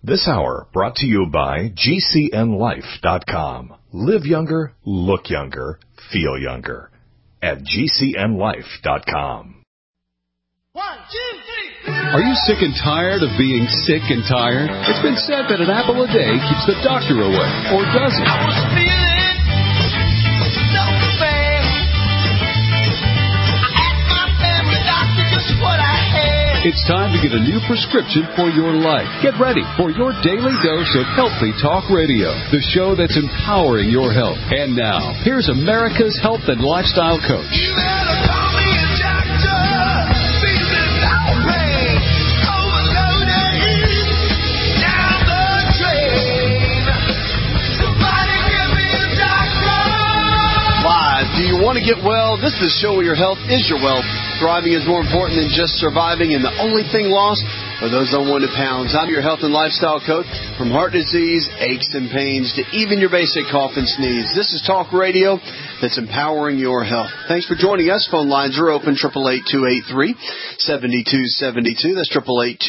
This hour brought to you by GCNLife.com. Live younger, look younger, feel younger. At GCNLife.com. 1, 2, 3. Are you sick and tired of being sick and tired? It's been said that an apple a day keeps the doctor away, or does it? I was feeling so bad. I asked my family doctor just what I had. It's time to get a new prescription for your life. Get ready for your daily dose of Healthy Talk Radio, the show that's empowering your health. And now, here's America's health and lifestyle coach. You better call me a doctor. Feeling no pain. Overloaded. Down the drain. Somebody give me a doctor. Live. Do you want to get well? This is a show where your health is your wealth. Thriving is more important than just surviving, and the only thing lost are those unwanted pounds. I'm your health and lifestyle coach. From heart disease, aches and pains, to even your basic cough and sneeze. This is Talk Radio that's empowering your health. Thanks for joining us. Phone lines are open, 888-283-7272. That's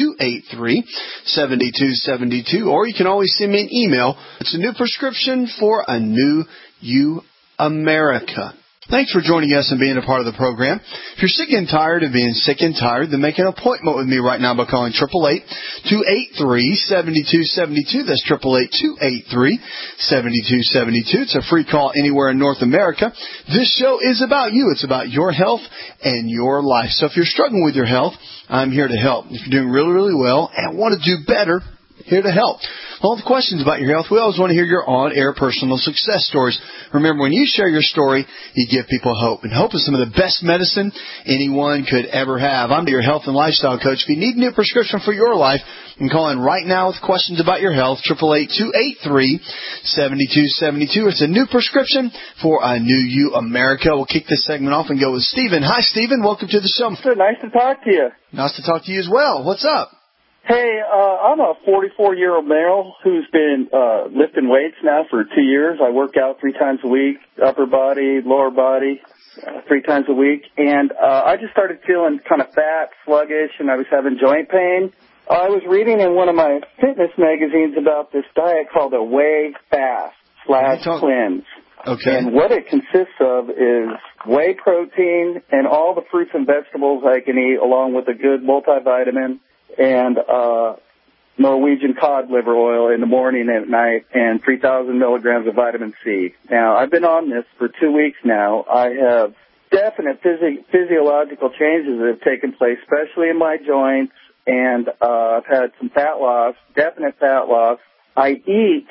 888-283-7272. Or you can always send me an email. It's a new prescription for a new you, America. Thanks for joining us and being a part of the program. If you're sick and tired of being sick and tired, then make an appointment with me right now by calling 888-283-7272. That's 888-283-7272. It's a free call anywhere in North America. This show is about you. It's about your health and your life. So if you're struggling with your health, I'm here to help. If you're doing really, really well and want to do better, here to help. All the questions about your health, we always want to hear your on-air personal success stories. Remember, when you share your story, you give people hope. And hope is some of the best medicine anyone could ever have. I'm your health and lifestyle coach. If you need a new prescription for your life, you can call in right now with questions about your health, 888-283-7272. It's a new prescription for a new you, America. We'll kick this segment off and go with Stephen. Hi, Stephen. Welcome to the show. Good. Nice to talk to you. Nice to talk to you as well. What's up? Hey, I'm a 44-year-old male who's been lifting weights now for 2 years. I work out 3 times a week, upper body, lower body, 3 times a week. And I just started feeling kind of fat, sluggish, and I was having joint pain. I was reading in one of my fitness magazines about this diet called a whey fast/cleanse. Okay. And what it consists of is whey protein and all the fruits and vegetables I can eat, along with a good multivitamin, and Norwegian cod liver oil in the morning and at night, and 3,000 milligrams of vitamin C. Now, I've been on this for 2 weeks now. I have definite physiological changes that have taken place, especially in my joints, and I've had some fat loss, definite fat loss. I eat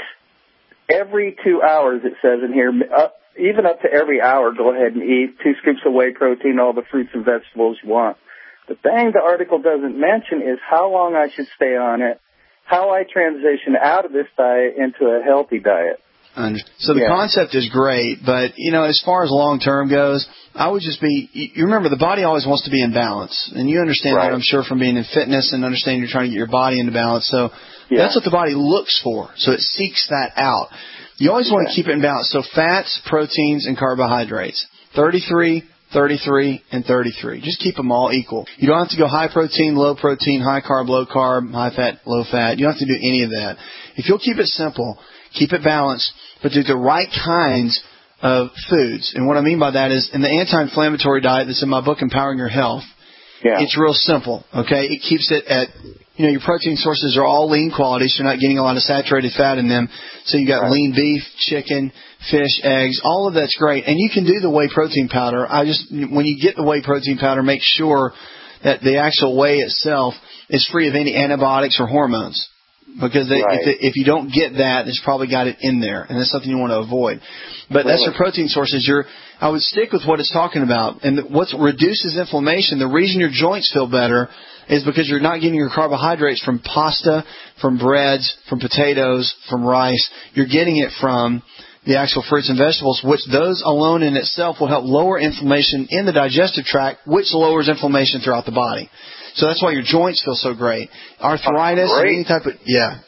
every 2 hours, it says in here, even up to every hour, go ahead and eat 2 scoops of whey protein, all the fruits and vegetables you want. The thing the article doesn't mention is how long I should stay on it, how I transition out of this diet into a healthy diet. So the concept is great, but, you know, as far as long-term goes, I would just be, you remember, the body always wants to be in balance. And you understand that, I'm sure, from being in fitness and understanding you're trying to get your body into balance. So that's what the body looks for. So it seeks that out. You always want to keep it in balance. So fats, proteins, and carbohydrates. 33, and 33. Just keep them all equal. You don't have to go high protein, high carb, low carb, high fat, low fat. You don't have to do any of that. If you'll keep it simple, keep it balanced, but do the right kinds of foods. And what I mean by that is, in the anti-inflammatory diet that's in my book, Empowering Your Health, it's real simple, okay? It keeps it at, you know, your protein sources are all lean quality, so you're not getting a lot of saturated fat in them. So you got lean beef, chicken, fish, eggs, all of that's great. And you can do the whey protein powder. When you get the whey protein powder, make sure that the actual whey itself is free of any antibiotics or hormones. Because if you don't get that, it's probably got it in there, and that's something you want to avoid. But that's your protein sources. I would stick with what it's talking about. And what reduces inflammation, the reason your joints feel better is because you're not getting your carbohydrates from pasta, from breads, from potatoes, from rice. You're getting it from the actual fruits and vegetables, which those alone in itself will help lower inflammation in the digestive tract, which lowers inflammation throughout the body. So that's why your joints feel so great. Arthritis, any type of,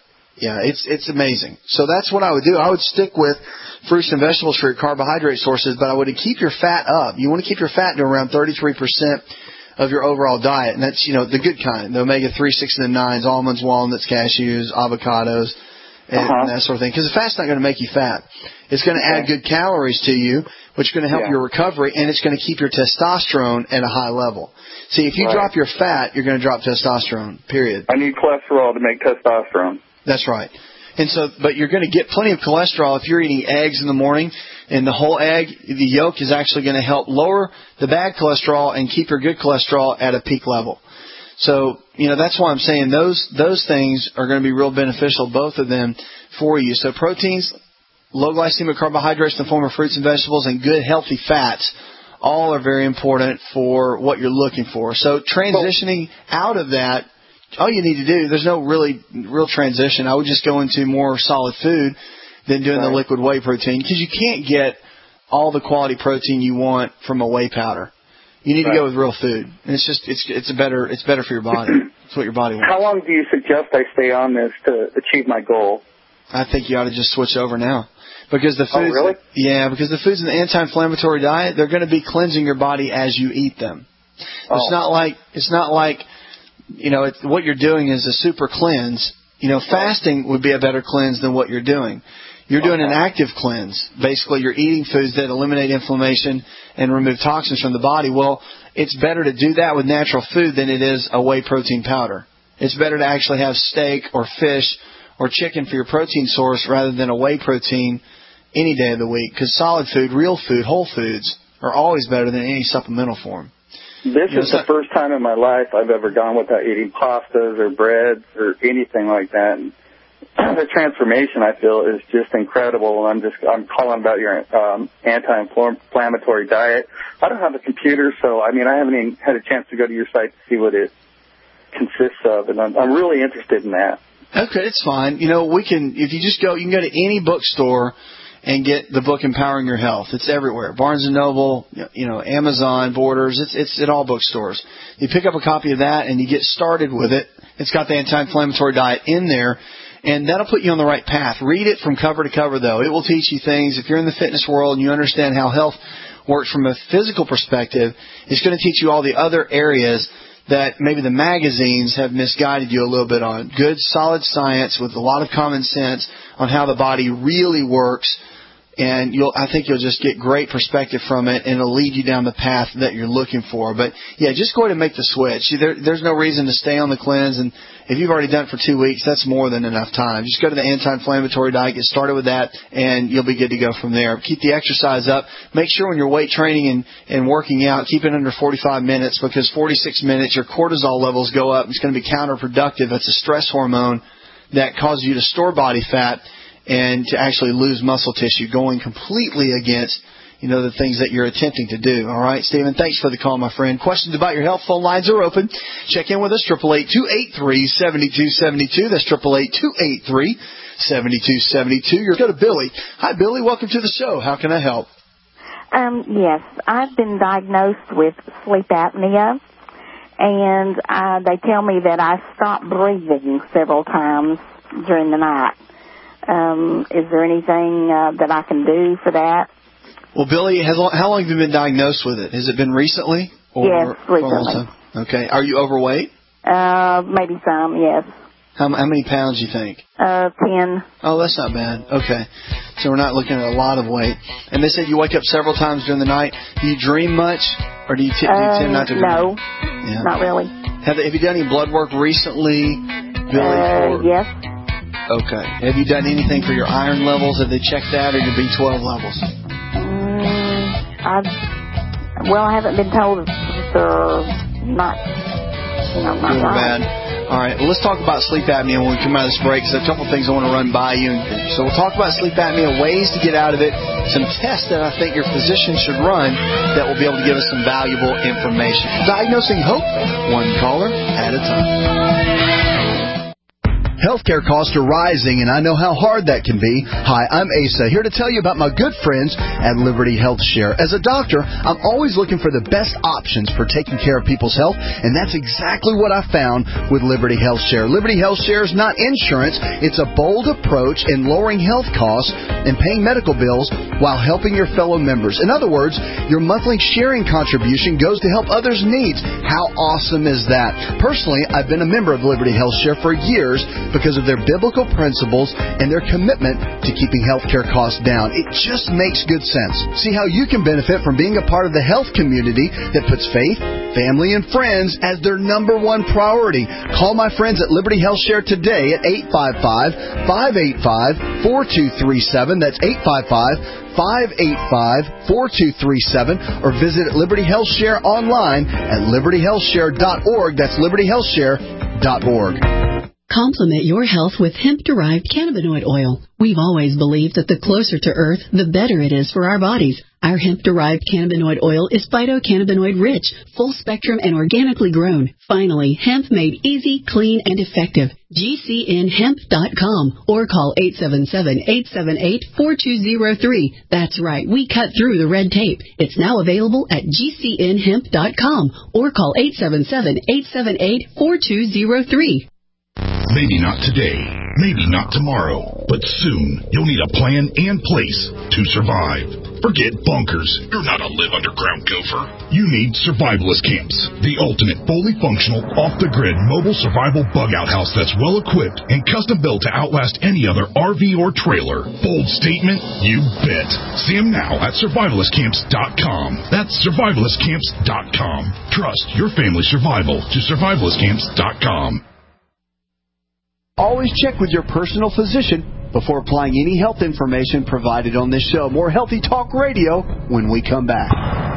it's amazing. So that's what I would do. I would stick with fruits and vegetables for your carbohydrate sources, but I would keep your fat up. You want to keep your fat to around 33% of your overall diet. And that's, the good kind, the omega-3, 6, and 9s, almonds, walnuts, cashews, avocados, and that sort of thing. Because the fat's not going to make you fat. It's going to add good calories to you, which is going to help your recovery, and it's going to keep your testosterone at a high level. See, if you drop your fat, you're going to drop testosterone, period. I need cholesterol to make testosterone. That's right. And so, but you're going to get plenty of cholesterol if you're eating eggs in the morning, and the whole egg, the yolk is actually going to help lower the bad cholesterol and keep your good cholesterol at a peak level. So, that's why I'm saying those things are going to be real beneficial, both of them, for you. So proteins, low glycemic carbohydrates in the form of fruits and vegetables, and good healthy fats, all are very important for what you're looking for. So transitioning out of that, all you need to do, there's no real transition. I would just go into more solid food than doing the liquid whey protein, because you can't get all the quality protein you want from a whey powder. You need to go with real food. And it's better for your body. It's what your body wants. How long do you suggest I stay on this to achieve my goal? I think you ought to just switch over now. Because the foods, really? Because the foods in the anti-inflammatory diet, they're going to be cleansing your body as you eat them. It's not like what you're doing is a super cleanse. Fasting would be a better cleanse than what you're doing. You're doing an active cleanse. Basically, you're eating foods that eliminate inflammation and remove toxins from the body. Well, it's better to do that with natural food than it is a whey protein powder. It's better to actually have steak or fish or chicken for your protein source rather than a whey protein any day of the week, because solid food, real food, whole foods are always better than any supplemental form. This is the first time in my life I've ever gone without eating pastas or breads or anything like that. And the transformation, I feel, is just incredible. I'm calling about your anti-inflammatory diet. I don't have a computer, so I haven't even had a chance to go to your site to see what it consists of, and I'm really interested in that. Okay, it's fine. If you just go, you can go to any bookstore and get the book Empowering Your Health. It's everywhere. Barnes & Noble, Amazon, Borders, it's at all bookstores. You pick up a copy of that and you get started with it. It's got the anti-inflammatory diet in there, and that'll put you on the right path. Read it from cover to cover, though. It will teach you things. If you're in the fitness world and you understand how health works from a physical perspective, it's going to teach you all the other areas that maybe the magazines have misguided you a little bit on. Good, solid science with a lot of common sense on how the body really works, and I think you'll just get great perspective from it, and it'll lead you down the path that you're looking for. But, just go ahead and make the switch. There's no reason to stay on the cleanse, and if you've already done it for 2 weeks, that's more than enough time. Just go to the anti-inflammatory diet, get started with that, and you'll be good to go from there. Keep the exercise up. Make sure when you're weight training and working out, keep it under 45 minutes, because 46 minutes, your cortisol levels go up. It's going to be counterproductive. It's a stress hormone that causes you to store body fat and to actually lose muscle tissue, going completely against the things that you're attempting to do. All right, Stephen, thanks for the call, my friend. Questions about your health, phone lines are open. Check in with us, 888-283-7272. That's 888-283-7272. You're going to Billy. Hi, Billy. Welcome to the show. How can I help? Yes, I've been diagnosed with sleep apnea, and they tell me that I stop breathing several times during the night. Is there anything that I can do for that? Well, Billy, how long have you been diagnosed with it? Has it been recently? Yes, recently. Okay. Are you overweight? Maybe some, yes. How many pounds do you think? 10. Oh, that's not bad. Okay. So we're not looking at a lot of weight. And they said you wake up several times during the night. Do you dream much, or do you tend not to dream? No, not really. Have you done any blood work recently, Billy? Yes. Okay. Have you done anything for your iron levels? Have they checked that, or your B12 levels? I haven't been told if they're not, not good or right. bad. All right. Well, let's talk about sleep apnea when we come out of this break, because there are a couple of things I want to run by you. So we'll talk about sleep apnea, ways to get out of it, some tests that I think your physician should run that will be able to give us some valuable information. Diagnosing Hope, one caller at a time. Healthcare costs are rising, and I know how hard that can be. Hi, I'm Asa, here to tell you about my good friends at Liberty Health Share. As a doctor, I'm always looking for the best options for taking care of people's health, and that's exactly what I found with Liberty Health Share. Liberty Health Share is not insurance. It's a bold approach in lowering health costs and paying medical bills while helping your fellow members. In other words, your monthly sharing contribution goes to help others' needs. How awesome is that? Personally, I've been a member of Liberty Health Share for years because of their biblical principles and their commitment to keeping healthcare costs down. It just makes good sense. See how you can benefit from being a part of the health community that puts faith, family, and friends as their number one priority. Call my friends at Liberty Health Share today at 855-585-4237. That's 855-585-4237, or visit Liberty Health Share online at libertyhealthshare.org. That's libertyhealthshare.org. Complement your health with hemp-derived cannabinoid oil. We've always believed that the closer to Earth, the better it is for our bodies. Our hemp-derived cannabinoid oil is phytocannabinoid-rich, full-spectrum, and organically grown. Finally, hemp made easy, clean, and effective. GCNhemp.com or call 877-878-4203. That's right, we cut through the red tape. It's now available at GCNhemp.com or call 877-878-4203. Maybe not today, maybe not tomorrow, but soon you'll need a plan and place to survive. Forget bunkers. You're not a live underground gopher. You need Survivalist Camps, the ultimate fully functional, off-the-grid mobile survival bug-out house that's well-equipped and custom-built to outlast any other RV or trailer. Bold statement? You bet. See them now at survivalistcamps.com. That's survivalistcamps.com. Trust your family's survival to survivalistcamps.com. Always check with your personal physician before applying any health information provided on this show. More Healthy Talk Radio when we come back.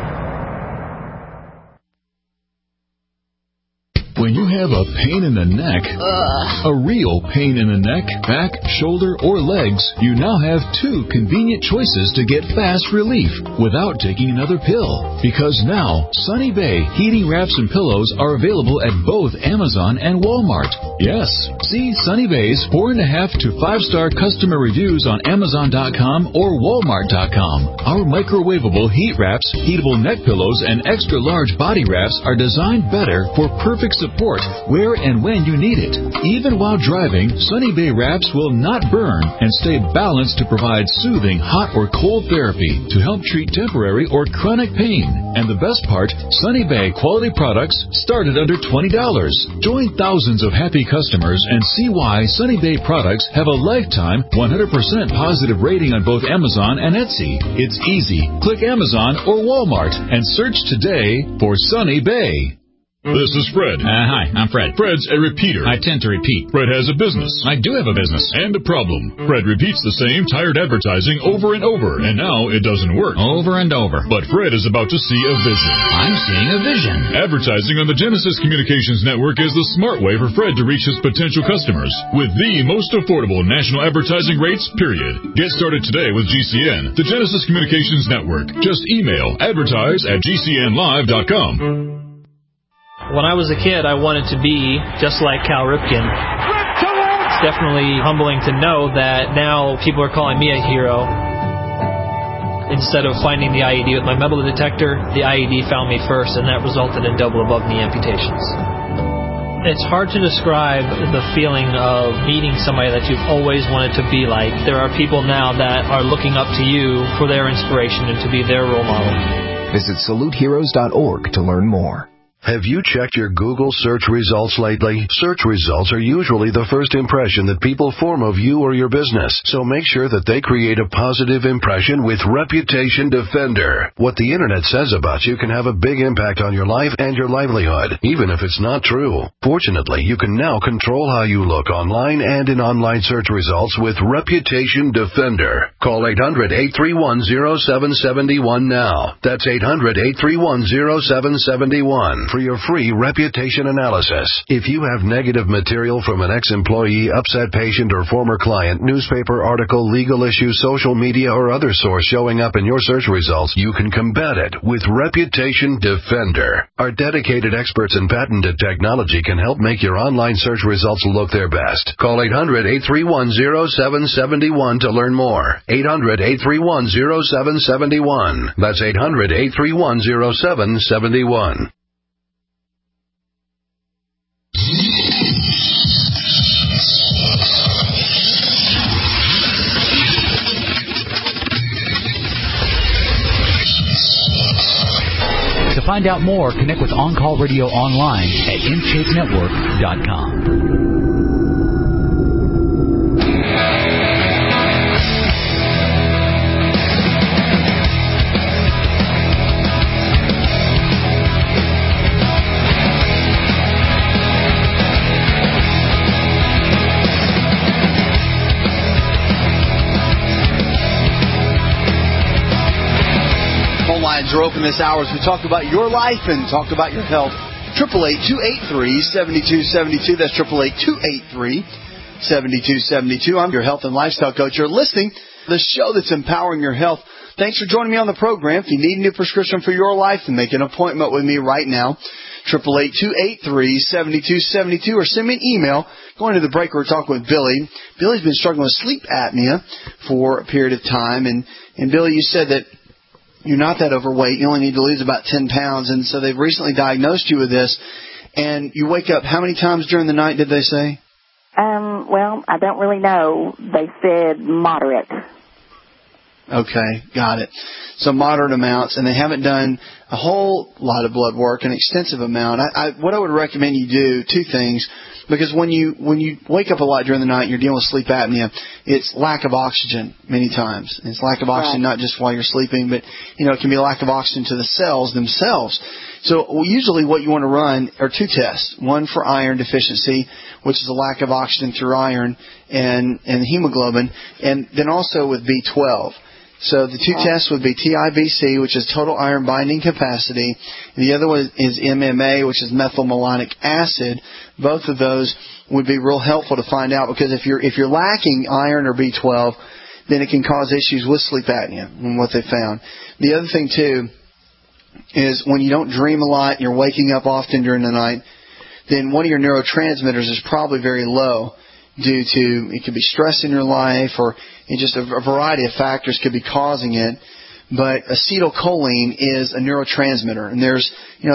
When you have a pain in the neck, a real pain in the neck, back, shoulder, or legs, you now have two convenient choices to get fast relief without taking another pill. Because now, Sunny Bay heating wraps and pillows are available at both Amazon and Walmart. Yes, see Sunny Bay's 4.5 to 5-star customer reviews on Amazon.com or Walmart.com. Our microwavable heat wraps, heatable neck pillows, and extra large body wraps are designed better for perfect support where and when you need it. Even while driving, Sunny Bay wraps will not burn and stay balanced to provide soothing hot or cold therapy to help treat temporary or chronic pain. And the best part, Sunny Bay quality products start at under $20. Join thousands of happy customers and see why Sunny Bay products have a lifetime 100% positive rating on both Amazon and Etsy. It's easy. Click Amazon or Walmart and search today for Sunny Bay. This is Fred. Hi, I'm Fred. Fred's a repeater. I tend to repeat. Fred has a business. I do have a business. And a problem. Fred repeats the same tired advertising over and over, and now it doesn't work. Over and over. But Fred is about to see a vision. I'm seeing a vision. Advertising on the Genesis Communications Network is the smart way for Fred to reach his potential customers with the most affordable national advertising rates, period. Get started today with GCN, the Genesis Communications Network. Just email advertise@gcnlive.com. When I was a kid, I wanted to be just like Cal Ripken. It's definitely humbling to know that now people are calling me a hero. Instead of finding the IED with my metal detector, the IED found me first, and that resulted in double above-knee amputations. It's hard to describe the feeling of meeting somebody that you've always wanted to be like. There are people now that are looking up to you for their inspiration and to be their role model. Visit SaluteHeroes.org to learn more. Have you checked your Google search results lately? Search results are usually the first impression that people form of you or your business, so make sure that they create a positive impression with Reputation Defender. What the Internet says about you can have a big impact on your life and your livelihood, even if it's not true. Fortunately, you can now control how you look online and in online search results with Reputation Defender. Call 800-831-0771 now. That's 800-831-0771. for your free reputation analysis. If you have negative material from an ex-employee, upset patient, or former client, newspaper article, legal issue, social media, or other source showing up in your search results, you can combat it with Reputation Defender. Our dedicated experts in patented technology can help make your online search results look their best. Call 800-831-0771 to learn more. 800-831-0771. That's 800-831-0771. To find out more, connect with On Call Radio online at InShapeNetwork.com. Are open this hour as we talk about your life and talk about your health. 888-283-7272. That's 888-283-7272. I'm your health and lifestyle coach. You're listening to the show that's empowering your health. Thanks for joining me on the program. If you need a new prescription for your life, then make an appointment with me right now. 888-283-7272 or send me an email. Going to the break, we're talking with Billy. Billy's been struggling with sleep apnea for a period of time. And Billy, you said that you're not that overweight. You only need to lose about 10 pounds. And so they've recently diagnosed you with this. And you wake up how many times during the night, did they say? Well, I don't really know. They said moderate. Okay, got it. So moderate amounts, and they haven't done a whole lot of blood work, an extensive amount. What I would recommend you do, two things, because when you wake up a lot during the night and you're dealing with sleep apnea, it's lack of oxygen many times. It's lack of oxygen not just while you're sleeping, but it can be lack of oxygen to the cells themselves. So usually what you want to run are two tests, one for iron deficiency, which is a lack of oxygen through iron and hemoglobin, and then also with B12. So the two tests would be TIBC, which is total iron binding capacity, and the other one is MMA, which is methylmalonic acid. Both of those would be real helpful to find out, because if you're lacking iron or B12, then it can cause issues with sleep apnea, and what they found. The other thing too is when you don't dream a lot and you're waking up often during the night, then one of your neurotransmitters is probably very low due to, it could be stress in your life, or just a variety of factors could be causing it. But acetylcholine is a neurotransmitter, and there's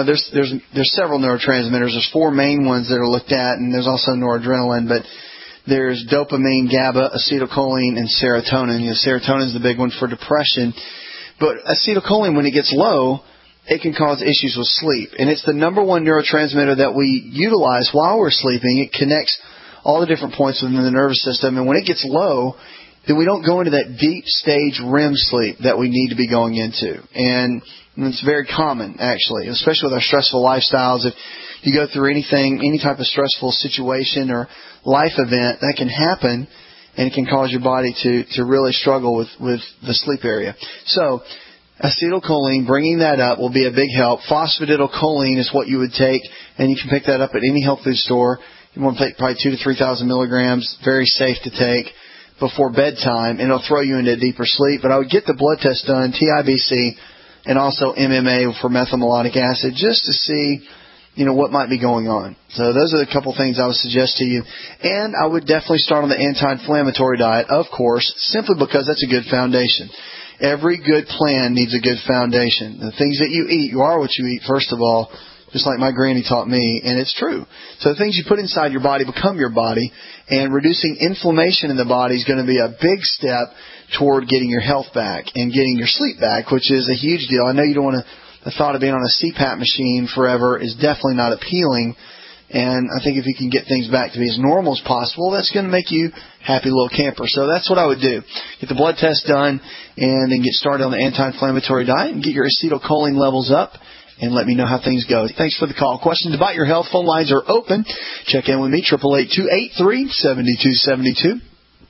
several neurotransmitters. There's four main ones that are looked at, and there's also noradrenaline, but there's dopamine, GABA, acetylcholine, and serotonin. Serotonin is the big one for depression. But acetylcholine, when it gets low, it can cause issues with sleep. And it's the number one neurotransmitter that we utilize while we're sleeping. It connects all the different points within the nervous system. And when it gets low, then we don't go into that deep stage REM sleep that we need to be going into. And it's very common, actually, especially with our stressful lifestyles. If you go through anything, any type of stressful situation or life event, that can happen, and it can cause your body to really struggle with the sleep area. So acetylcholine, bringing that up will be a big help. Phosphatidylcholine is what you would take, and you can pick that up at any health food store. You want to take probably 2,000 to 3,000 milligrams, very safe to take before bedtime, and it'll throw you into a deeper sleep. But I would get the blood test done, TIBC, and also MMA for methylmalonic acid, just to see what might be going on. So those are the couple things I would suggest to you. And I would definitely start on the anti-inflammatory diet, of course, simply because that's a good foundation. Every good plan needs a good foundation. The things that you eat, you are what you eat, first of all, just like my granny taught me, and it's true. So the things you put inside your body become your body, and reducing inflammation in the body is going to be a big step toward getting your health back and getting your sleep back, which is a huge deal. I know you don't want to. The thought of being on a CPAP machine forever is definitely not appealing, and I think if you can get things back to be as normal as possible, that's going to make you happy little camper. So that's what I would do. Get the blood test done, and then get started on the anti-inflammatory diet and get your acetylcholine levels up, and let me know how things go. Thanks for the call. Questions about your health, phone lines are open. Check in with me, 888-283-7272.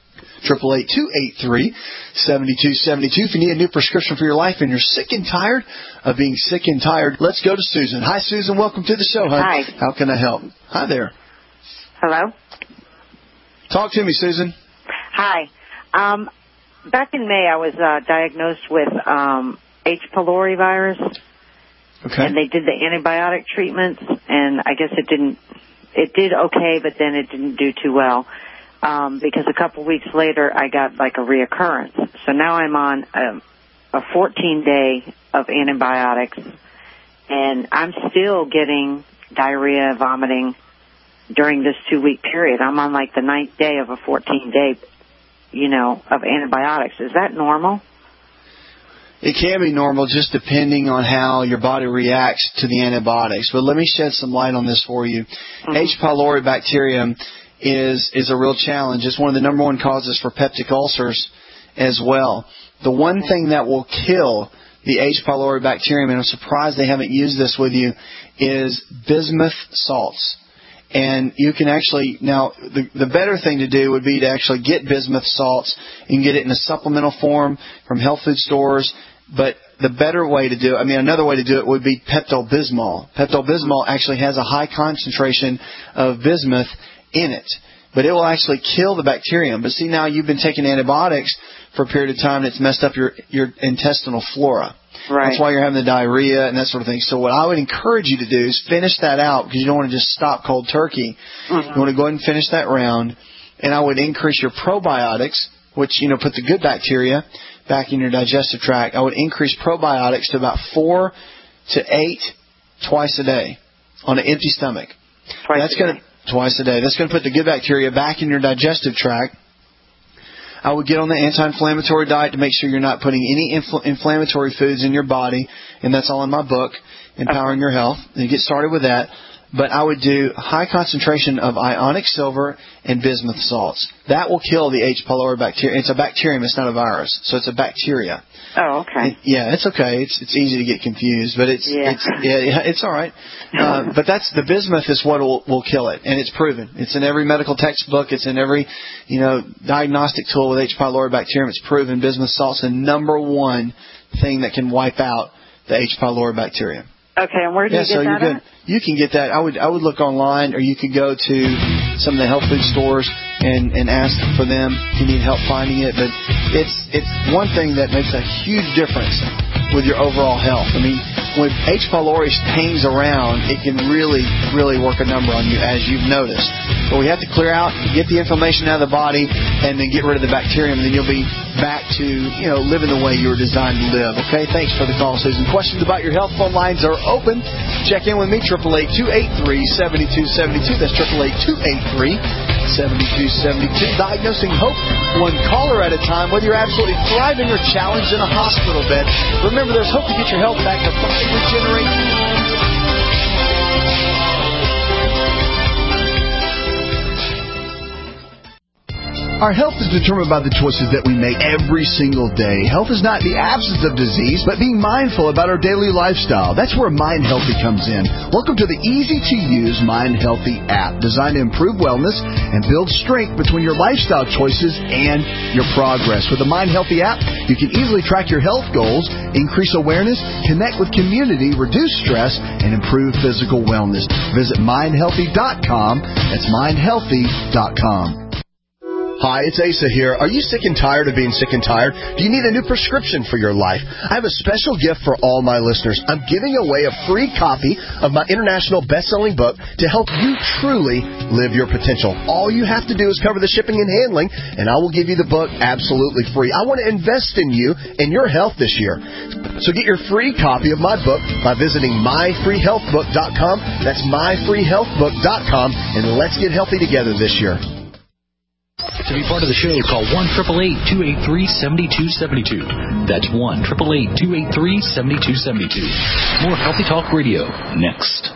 888-283-7272. If you need a new prescription for your life and you're sick and tired of being sick and tired, let's go to Susan. Hi, Susan. Welcome to the show, hon. Hi. How can I help? Hi there. Hello? Talk to me, Susan. Hi. Back in May, I was diagnosed with H. pylori virus. Okay. And they did the antibiotic treatments, and I guess it did okay, but then it didn't do too well. Because a couple weeks later, I got like a reoccurrence. So now I'm on a 14-day of antibiotics, and I'm still getting diarrhea, vomiting during this 2-week period. I'm on like the 9th day of a 14-day, of antibiotics. Is that normal? It can be normal just depending on how your body reacts to the antibiotics. But let me shed some light on this for you. Mm-hmm. H. pylori bacterium is a real challenge. It's one of the number one causes for peptic ulcers as well. The one thing that will kill the H. pylori bacterium, and I'm surprised they haven't used this with you, is bismuth salts. And you can actually, now, the better thing to do would be to actually get bismuth salts. You can get it in a supplemental form from health food stores. But the better way to do it, another way to do it would be Pepto-Bismol. Pepto-Bismol actually has a high concentration of bismuth in it. But it will actually kill the bacterium. But see, now you've been taking antibiotics for a period of time and it's messed up your intestinal flora. Right. That's why you're having the diarrhea and that sort of thing. So what I would encourage you to do is finish that out, because you don't want to just stop cold turkey. Mm-hmm. You want to go ahead and finish that round. And I would increase your probiotics, which, put the good bacteria back in your digestive tract. I would increase probiotics to about 4 to 8 twice a day on an empty stomach. Twice a day. That's going to put the good bacteria back in your digestive tract. I would get on the anti-inflammatory diet to make sure you're not putting any inflammatory foods in your body, and that's all in my book, Empowering Your Health. And you get started with that. But I would do high concentration of ionic silver and bismuth salts. That will kill the H. pylori bacteria. It's a bacterium. It's not a virus. So it's a bacteria. Oh, okay. It's okay. It's easy to get confused, but it's all right. But the bismuth is what will kill it, and it's proven. It's in every medical textbook. It's in every diagnostic tool with H. pylori bacterium. It's proven bismuth salt's the number one thing that can wipe out the H. pylori bacterium. Okay, and where do you get that at? You can get that. I would look online, or you could go to some of the health food stores and ask for them if you need help finding it. But it's one thing that makes a huge difference with your overall health. When H. pylori hangs around, it can really, really work a number on you, as you've noticed. But we have to clear out, get the inflammation out of the body, and then get rid of the bacterium, and then you'll be back to, living the way you were designed to live. Okay, thanks for the call, Susan. Questions about your health? Phone lines are open. Check in with me, 888-283-7272. That's 888-283-7272. Diagnosing hope, one caller at a time. Whether you're absolutely thriving or challenged in a hospital bed, remember there's hope to get your health back to fully regenerate. Our health is determined by the choices that we make every single day. Health is not the absence of disease, but being mindful about our daily lifestyle. That's where Mind Healthy comes in. Welcome to the easy-to-use Mind Healthy app, designed to improve wellness and build strength between your lifestyle choices and your progress. With the Mind Healthy app, you can easily track your health goals, increase awareness, connect with community, reduce stress, and improve physical wellness. Visit mindhealthy.com. That's mindhealthy.com. Hi, it's Asa here. Are you sick and tired of being sick and tired? Do you need a new prescription for your life? I have a special gift for all my listeners. I'm giving away a free copy of my international best-selling book to help you truly live your potential. All you have to do is cover the shipping and handling, and I will give you the book absolutely free. I want to invest in you and your health this year. So get your free copy of my book by visiting myfreehealthbook.com. That's myfreehealthbook.com, and let's get healthy together this year. To be part of the show, call 1-888-283-7272. That's 1-888-283-7272. More Healthy Talk Radio next.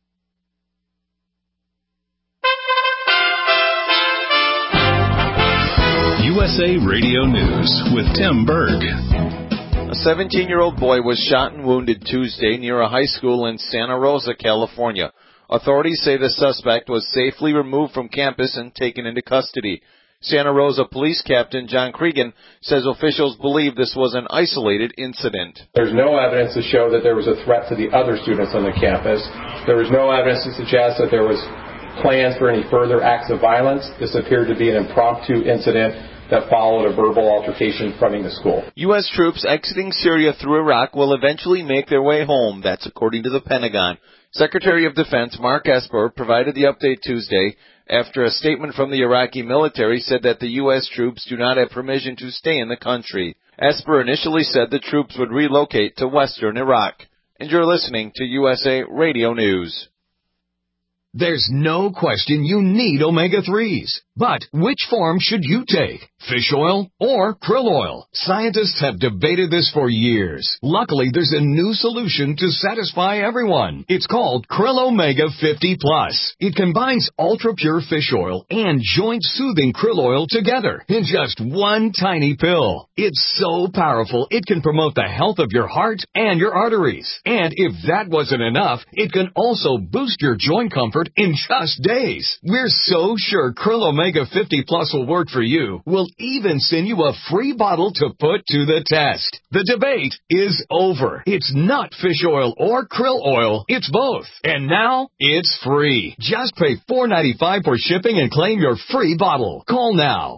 USA Radio News with Tim Berg. A 17-year-old boy was shot and wounded Tuesday near a high school in Santa Rosa, California. Authorities say the suspect was safely removed from campus and taken into custody. Santa Rosa Police Captain John Cregan says officials believe this was an isolated incident. There's no evidence to show that there was a threat to the other students on the campus. There was no evidence to suggest that there was plans for any further acts of violence. This appeared to be an impromptu incident that followed a verbal altercation from the school. U.S. troops exiting Syria through Iraq will eventually make their way home. That's according to the Pentagon. Secretary of Defense Mark Esper provided the update Tuesday after a statement from the Iraqi military said that the U.S. troops do not have permission to stay in the country. Esper initially said the troops would relocate to western Iraq. And you're listening to USA Radio News. There's no question you need omega-3s. But which form should you take? Fish oil or krill oil? Scientists have debated this for years. Luckily, there's a new solution to satisfy everyone. It's called Krill Omega 50 Plus. It combines ultra-pure fish oil and joint-soothing krill oil together in just one tiny pill. It's so powerful, it can promote the health of your heart and your arteries. And if that wasn't enough, it can also boost your joint comfort in just days. We're so sure Krill Omega 50 Plus will work for you. We'll even send you a free bottle to put to the test. The debate is over. It's not fish oil or krill oil. It's both. And now it's free. Just pay $4.95 for shipping and claim your free bottle. Call now.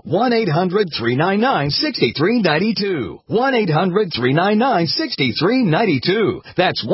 1-800-399-6392. 1-800-399-6392. That's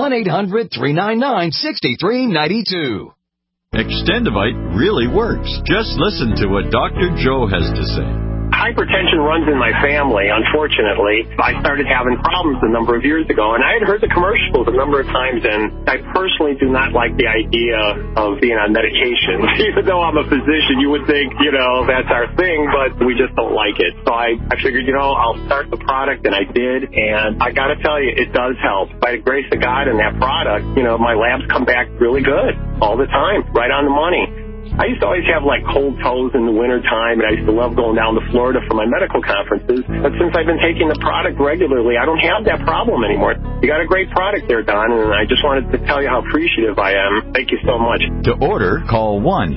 1-800-399-6392. Extendivite really works. Just listen to what Dr. Joe has to say. Hypertension runs in my family, unfortunately. I started having problems a number of years ago, and I had heard the commercials a number of times, and I personally do not like the idea of being on medication. Even though I'm a physician, you would think, that's our thing, but we just don't like it. So I figured, I'll start the product, and I did, and I got to tell you, it does help. By the grace of God and that product, my labs come back really good all the time, right on the money. I used to always have cold toes in the wintertime, and I used to love going down to Florida for my medical conferences. But since I've been taking the product regularly, I don't have that problem anymore. You got a great product there, Don, and I just wanted to tell you how appreciative I am. Thank you so much. To order, call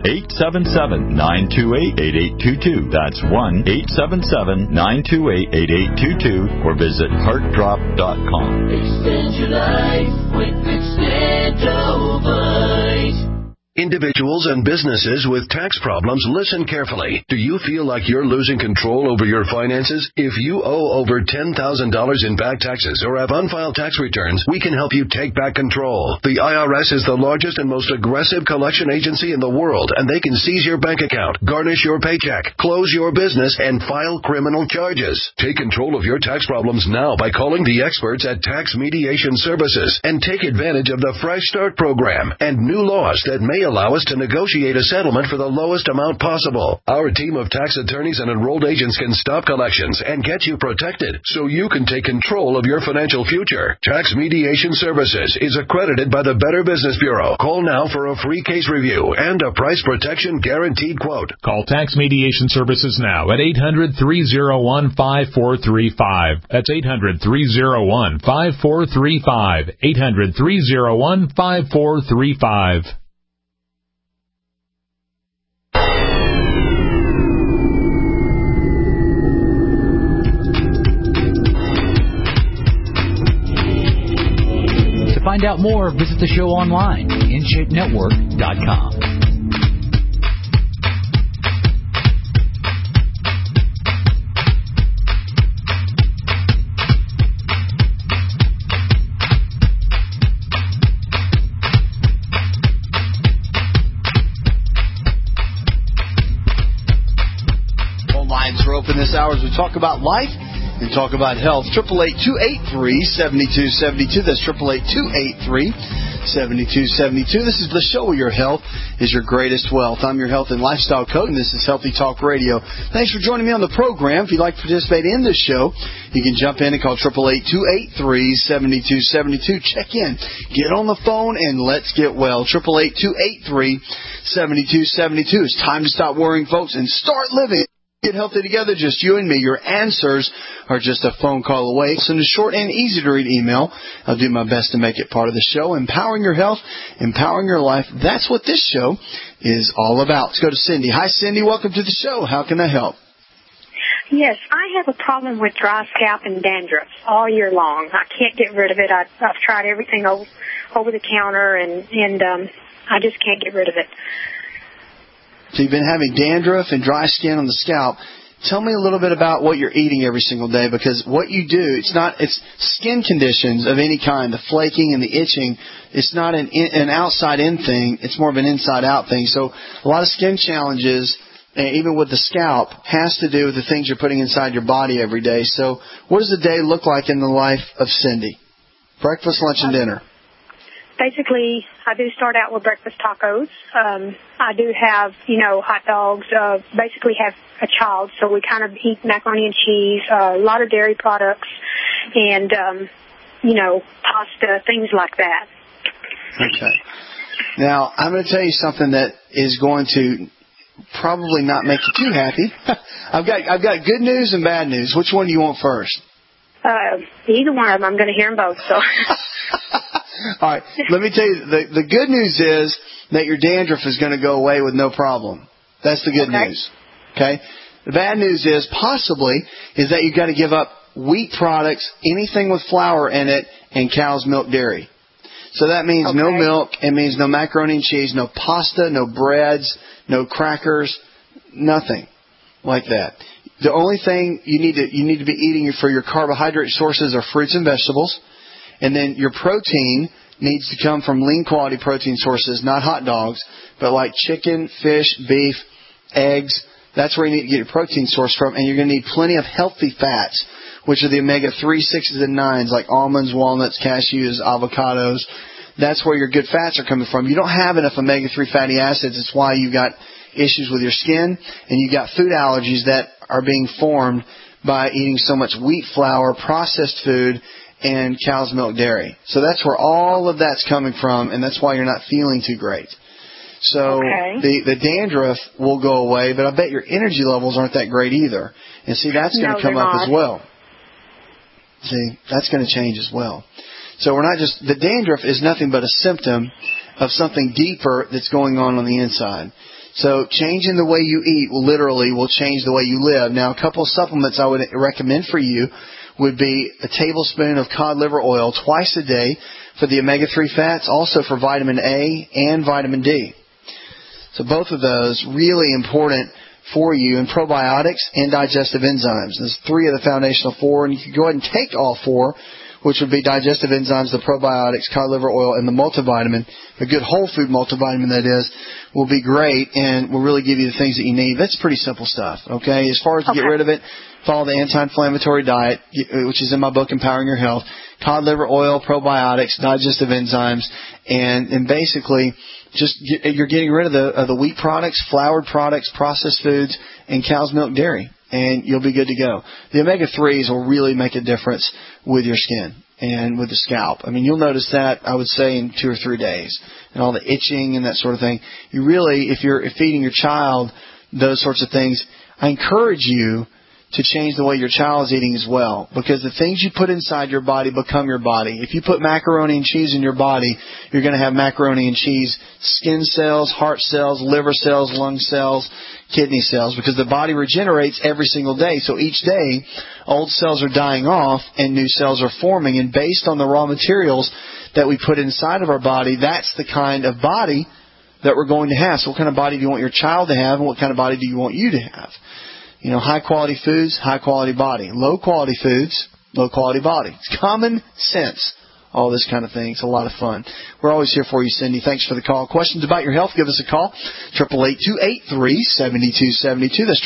1-877-928-8822. That's 1-877-928-8822 or visit heartdrop.com. Extend your life with Extendovite. Individuals and businesses with tax problems, listen carefully. Do you feel like you're losing control over your finances? If you owe over $10,000 in back taxes or have unfiled tax returns, we can help you take back control. The IRS is the largest and most aggressive collection agency in the world, and they can seize your bank account, garnish your paycheck, close your business, and file criminal charges. Take control of your tax problems now by calling the experts at Tax Mediation Services and take advantage of the Fresh Start program and new laws that may allow us to negotiate a settlement for the lowest amount possible. Our team of tax attorneys and enrolled agents can stop collections and get you protected so you can take control of your financial future. Tax Mediation Services is accredited by the Better Business Bureau. Call now for a free case review and a price protection guaranteed quote. Call Tax Mediation Services now at 800-301-5435. That's 800-301-5435. 800-301-5435. To find out more, visit the show online, InShapeNetwork.com. Phone lines are open this hour as we talk about life and talk about health. 888-283-7272. That's 888-283-7272. This is the show where your health is your greatest wealth. I'm your health and lifestyle coach, and this is Healthy Talk Radio. Thanks for joining me on the program. If you'd like to participate in this show, you can jump in and call 888-283-7272. Check in. Get on the phone and let's get well. 888-283-7272. It's time to stop worrying, folks, and start living. Get healthy together, just you and me. Your answers are just a phone call away. Send a short and easy to read email. I'll do my best to make it part of the show. Empowering your health, empowering your life. That's what this show is all about. Let's go to Cindy. Hi, Cindy. Welcome to the show. How can I help? Yes, I have a problem with dry scalp and dandruff all year long. I can't get rid of it. I've tried everything over the counter, and I just can't get rid of it. So you've been having dandruff and dry skin on the scalp. Tell me a little bit about what you're eating every single day, because what you do, it's skin conditions of any kind, the flaking and the itching. It's not an outside-in thing. It's more of an inside-out thing. So a lot of skin challenges, even with the scalp, has to do with the things you're putting inside your body every day. So what does the day look like in the life of Cindy? Breakfast, lunch, and dinner. Basically, I do start out with breakfast tacos. I do have, hot dogs. Basically have a child, so we kind of eat macaroni and cheese, a lot of dairy products, and, pasta, things like that. Okay. Now, I'm going to tell you something that is going to probably not make you too happy. I've got good news and bad news. Which one do you want first? Either one of them. I'm going to hear them both. So. All right. Let me tell you, the good news is that your dandruff is going to go away with no problem. That's the good news. Okay? The bad news is that you've got to give up wheat products, anything with flour in it, and cow's milk dairy. So that means no milk. It means no macaroni and cheese, no pasta, no breads, no crackers, nothing like that. The only thing you need to be eating for your carbohydrate sources are fruits and vegetables. And then your protein needs to come from lean quality protein sources, not hot dogs, but like chicken, fish, beef, eggs. That's where you need to get your protein source from. And you're going to need plenty of healthy fats, which are the omega-3, 6s, and 9s, like almonds, walnuts, cashews, avocados. That's where your good fats are coming from. You don't have enough omega-3 fatty acids. It's why you've got issues with your skin, and you've got food allergies that are being formed by eating so much wheat flour, processed food, and cow's milk dairy. So that's where all of that's coming from, and that's why you're not feeling too great. So the dandruff will go away, but I bet your energy levels aren't that great either. And see, that's going to come up as well. See, that's going to change as well. So we're not just, the dandruff is nothing but a symptom of something deeper that's going on the inside. So changing the way you eat literally will change the way you live. Now, a couple of supplements I would recommend for you would be a tablespoon of cod liver oil twice a day for the omega-3 fats, also for vitamin A and vitamin D. So both of those really important for you, and probiotics and digestive enzymes. There's 3 of the foundational 4, and you can go ahead and take all 4, which would be digestive enzymes, the probiotics, cod liver oil, and the multivitamin. A good whole food multivitamin, that is, will be great and will really give you the things that you need. That's pretty simple stuff, okay? As far as to get rid of it, follow the anti-inflammatory diet, which is in my book, Empowering Your Health. Cod liver oil, probiotics, digestive enzymes, and basically you're getting rid of the wheat products, floured products, processed foods, and cow's milk dairy. And you'll be good to go. The omega-3s will really make a difference with your skin and with the scalp. I mean, you'll notice that, I would say, in 2 or 3 days. And all the itching and that sort of thing. You really, if you're feeding your child those sorts of things, I encourage you to change the way your child is eating as well. Because the things you put inside your body become your body. If you put macaroni and cheese in your body, you're going to have macaroni and cheese skin cells, heart cells, liver cells, lung cells, kidney cells, because the body regenerates every single day. So each day, old cells are dying off and new cells are forming. And based on the raw materials that we put inside of our body, that's the kind of body that we're going to have. So what kind of body do you want your child to have, and what kind of body do you want you to have? You know, high-quality foods, high-quality body. Low-quality foods, low-quality body. It's common sense, all this kind of thing. It's a lot of fun. We're always here for you, Cindy. Thanks for the call. Questions about your health, give us a call. 888-283-7272. That's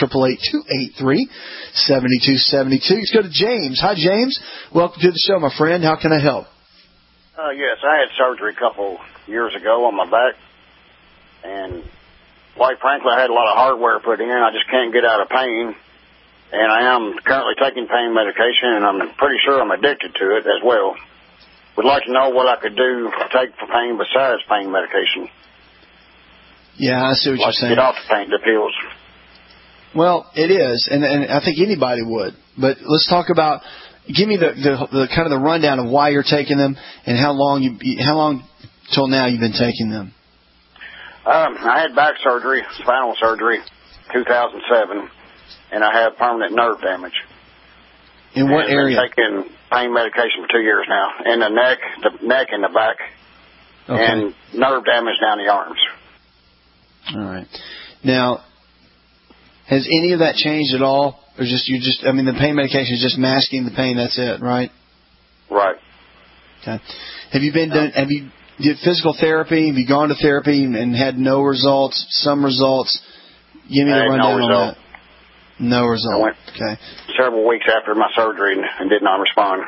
888-283-7272. Let's go to James. Hi, James. Welcome to the show, my friend. How can I help? Yes, I had surgery a couple years ago on my back, and quite frankly, I had a lot of hardware put in. I just can't get out of pain, and I am currently taking pain medication, and I'm pretty sure I'm addicted to it as well. Would like to know what I could do to take for pain besides pain medication. Yeah, I see what you're saying. Get off the pain, the pills. Well, it is, and I think anybody would. But let's talk about. Give me the kind of the rundown of why you're taking them and how long till now you've been taking them. I had back surgery, spinal surgery, 2007, and I have permanent nerve damage. In what area? I've been taking pain medication for 2 years now. In the neck and the back, and nerve damage down the arms. All right. Now, has any of that changed at all? Or the pain medication is just masking the pain, that's it, right? Right. Okay. Have you did physical therapy? Have you gone to therapy and had no results, some results? Give me the rundown on that. No result. I went several weeks after my surgery and did not respond.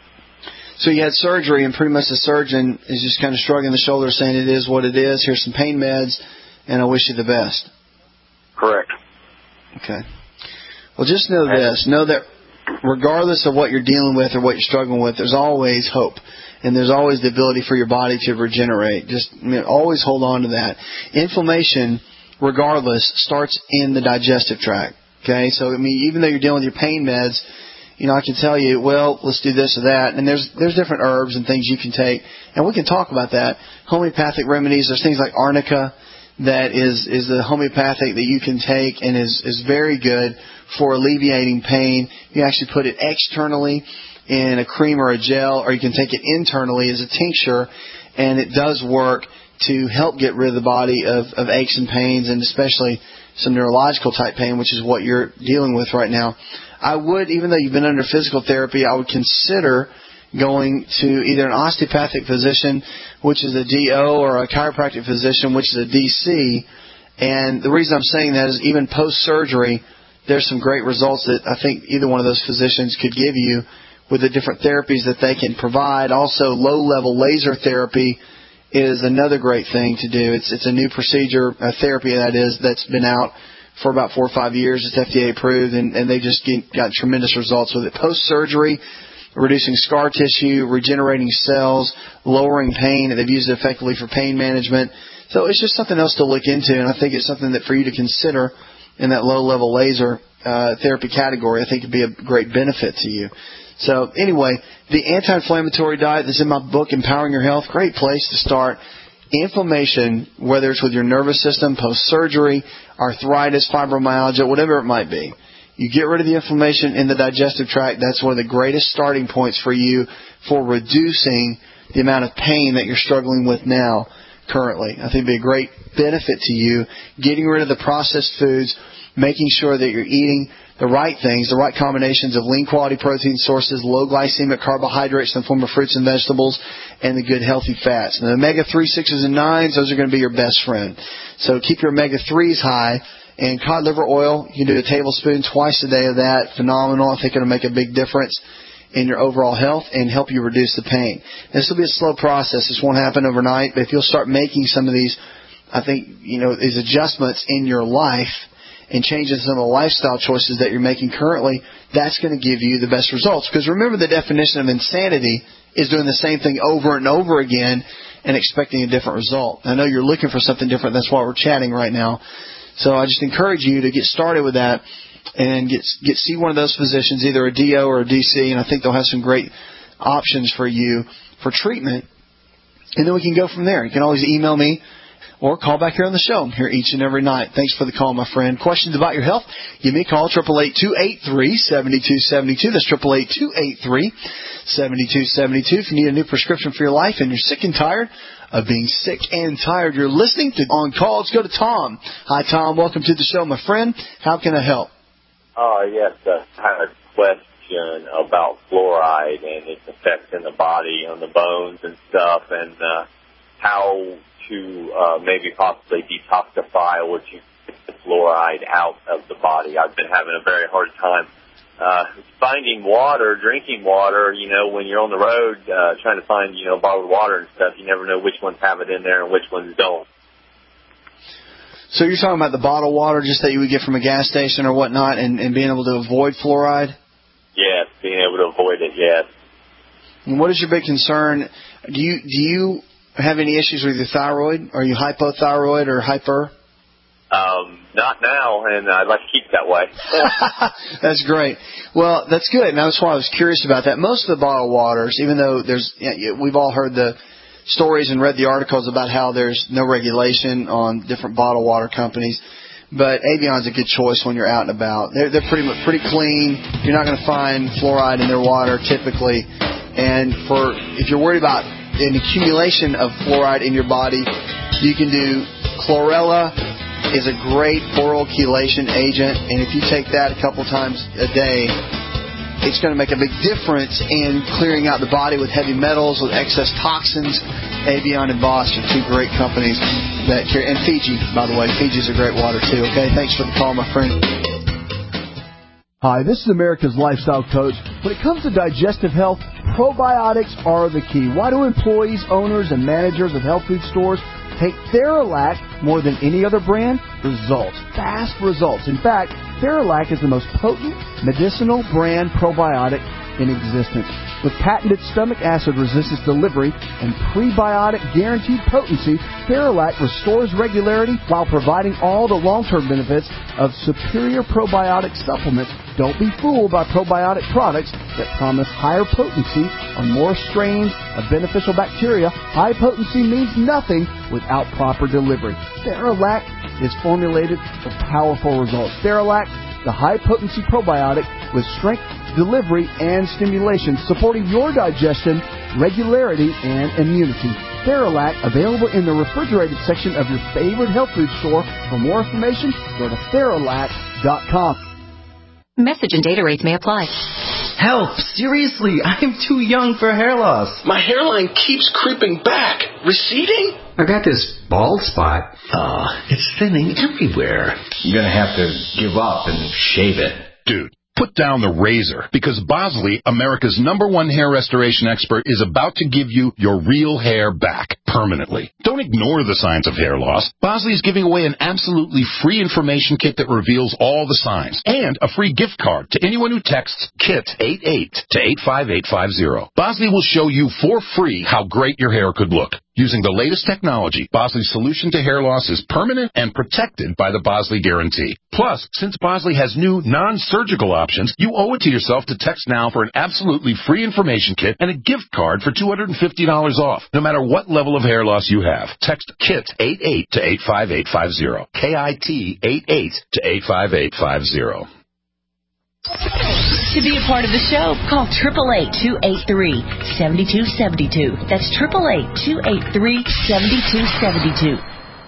So you had surgery, and pretty much the surgeon is just kind of shrugging the shoulders, saying it is what it is. Here's some pain meds, and I wish you the best. Correct. Okay. Well, just know this. Know that regardless of what you're dealing with or what you're struggling with, there's always hope. And there's always the ability for your body to regenerate. Always hold on to that. Inflammation, regardless, starts in the digestive tract. Okay? So, even though you're dealing with your pain meds, I can tell you, well, let's do this or that. And there's different herbs and things you can take. And we can talk about that. Homeopathic remedies, there's things like arnica that is the homeopathic that you can take and is very good for alleviating pain. You actually put it externally in a cream or a gel, or you can take it internally as a tincture, and it does work to help get rid of the body of aches and pains, and especially some neurological type pain, which is what you're dealing with right now. I would, even though you've been under physical therapy, I would consider going to either an osteopathic physician, which is a DO, or a chiropractic physician, which is a DC. And the reason I'm saying that is even post-surgery, there's some great results that I think either one of those physicians could give you with the different therapies that they can provide. Also, low-level laser therapy is another great thing to do. It's a new procedure, a therapy that's been out for about 4 or 5 years. It's FDA approved, and they just got tremendous results with it. Post-surgery, reducing scar tissue, regenerating cells, lowering pain, and they've used it effectively for pain management. So it's just something else to look into, and I think it's something that for you to consider in that low-level laser therapy category. I think it'd be a great benefit to you. So anyway, the anti-inflammatory diet that's in my book, Empowering Your Health, great place to start. Inflammation, whether it's with your nervous system, post-surgery, arthritis, fibromyalgia, whatever it might be. You get rid of the inflammation in the digestive tract. That's one of the greatest starting points for you for reducing the amount of pain that you're struggling with now currently. I think it would be a great benefit to you, getting rid of the processed foods, making sure that you're eating the right things, the right combinations of lean quality protein sources, low glycemic carbohydrates in the form of fruits and vegetables, and the good healthy fats. And the omega-3, 6s, and 9s, those are going to be your best friend. So keep your omega-3s high. And cod liver oil, you can do a tablespoon twice a day of that. Phenomenal. I think it'll make a big difference in your overall health and help you reduce the pain. This will be a slow process. This won't happen overnight, but if you'll start making some of these, I think, these adjustments in your life and changing some of the lifestyle choices that you're making currently, that's going to give you the best results. Because remember, the definition of insanity is doing the same thing over and over again and expecting a different result. I know you're looking for something different. That's why we're chatting right now. So I just encourage you to get started with that and see one of those physicians, either a DO or a DC, and I think they'll have some great options for you for treatment. And then we can go from there. You can always email me or call back here on the show. I'm here each and every night. Thanks for the call, my friend. Questions about your health? Give me a call, 888-283-7272. That's 888-283-7272. If you need a new prescription for your life and you're sick and tired of being sick and tired, you're listening to On Call. Let's go to Tom. Hi, Tom. Welcome to the show, my friend. How can I help? Yes, I have a question about fluoride and its effects in the body, on the bones and stuff, and how to maybe possibly detoxify or to get the fluoride out of the body. I've been having a very hard time finding water, drinking water. When you're on the road trying to find, bottled water and stuff, you never know which ones have it in there and which ones don't. So you're talking about the bottled water just that you would get from a gas station or whatnot and being able to avoid fluoride? Yes, being able to avoid it, yes. And what is your big concern? Do you have any issues with your thyroid? Are you hypothyroid or hyper? Not now, and I'd like to keep it that way. That's great. Well, that's good, and that's why I was curious about that. Most of the bottled waters, even though we've all heard the stories and read the articles about how there's no regulation on different bottled water companies, but Avion's a good choice when you're out and about. They're pretty clean. You're not going to find fluoride in their water typically. And if you're worried about an accumulation of fluoride in your body, you can do chlorella. Is a great oral chelation agent, and if you take that a couple times a day, it's going to make a big difference in clearing out the body with heavy metals, with excess toxins. Avion and Bosch are two great companies that carry, and Fiji, by the way. Fiji's a great water too. Okay, thanks for the call, my friend. Hi, this is America's Lifestyle Coach. When it comes to digestive health, probiotics are the key. Why do employees, owners, and managers of health food stores take Theralac more than any other brand? Results. Fast results. In fact, Theralac is the most potent medicinal brand probiotic in existence. With patented stomach acid resistance delivery and prebiotic guaranteed potency, Theralac restores regularity while providing all the long-term benefits of superior probiotic supplements. Don't be fooled by probiotic products that promise higher potency on more strains of beneficial bacteria. High potency means nothing without proper delivery. Theralac is formulated for powerful results. Theralac, the high-potency probiotic with strength, delivery, and stimulation, supporting your digestion, regularity, and immunity. Theralac, available in the refrigerated section of your favorite health food store. For more information, go to Theralac.com. Message and data rates may apply. Help! Seriously, I'm too young for hair loss. My hairline keeps creeping back. Receding? I got this bald spot. It's thinning everywhere. I'm gonna have to give up and shave it. Dude, put down the razor, because Bosley, America's #1 hair restoration expert, is about to give you your real hair back permanently. Don't ignore the signs of hair loss. Bosley is giving away an absolutely free information kit that reveals all the signs, and a free gift card to anyone who texts KIT88 to 85850. Bosley will show you for free how great your hair could look. Using the latest technology, Bosley's solution to hair loss is permanent and protected by the Bosley Guarantee. Plus, since Bosley has new non-surgical options, you owe it to yourself to text now for an absolutely free information kit and a gift card for $250 off, no matter what level of hair loss you have. Text KIT88 to 85850. KIT88 to 85850. To be a part of the show, call 888-283-7272. That's 888-283-7272.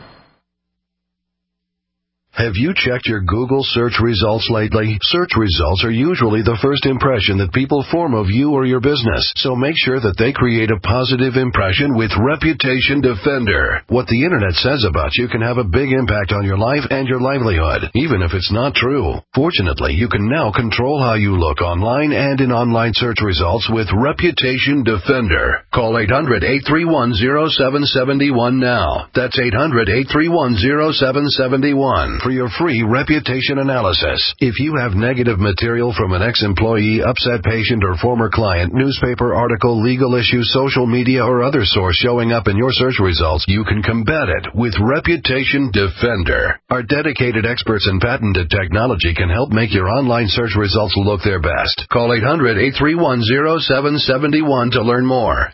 Have you checked your Google search results lately? Search results are usually the first impression that people form of you or your business, so make sure that they create a positive impression with Reputation Defender. What the Internet says about you can have a big impact on your life and your livelihood, even if it's not true. Fortunately, you can now control how you look online and in online search results with Reputation Defender. Call 800-831-0771 now. That's 800-831-0771. For your free reputation analysis. If you have negative material from an ex-employee, upset patient, or former client, newspaper article, legal issue, social media, or other source showing up in your search results, you can combat it with Reputation Defender. Our dedicated experts in patented technology can help make your online search results look their best. Call 800-831-0771 to learn more.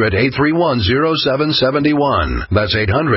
800-831-0771. That's